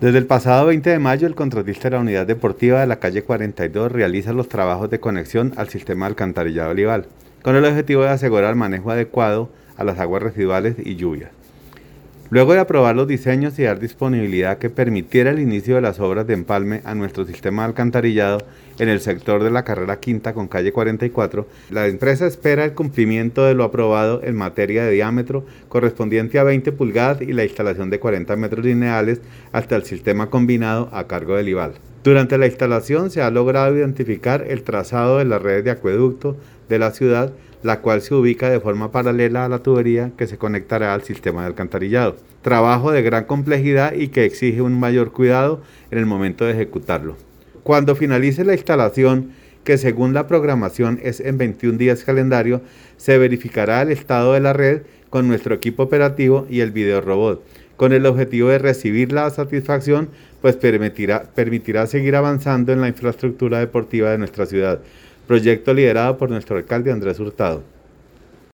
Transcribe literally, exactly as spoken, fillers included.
Desde el pasado veinte de mayo, el contratista de la unidad deportiva de la calle cuarenta y dos realiza los trabajos de conexión al sistema de alcantarillado Olival, con el objetivo de asegurar manejo adecuado a las aguas residuales y lluvias. Luego de aprobar los diseños y dar disponibilidad que permitiera el inicio de las obras de empalme a nuestro sistema de alcantarillado en el sector de la carrera quinta con calle cuarenta y cuatro, la empresa espera el cumplimiento de lo aprobado en materia de diámetro correspondiente a veinte pulgadas y la instalación de cuarenta metros lineales hasta el sistema combinado a cargo del Olival. Durante la instalación se ha logrado identificar el trazado de las redes de acueducto de la ciudad, la cual se ubica de forma paralela a la tubería que se conectará al sistema de alcantarillado. Trabajo de gran complejidad y que exige un mayor cuidado en el momento de ejecutarlo. Cuando finalice la instalación, que según la programación es en veintiún días calendario, se verificará el estado de la red con nuestro equipo operativo y el videorobot, con el objetivo de recibir la satisfacción, pues permitirá, permitirá seguir avanzando en la infraestructura deportiva de nuestra ciudad. Proyecto liderado por nuestro alcalde Andrés Hurtado.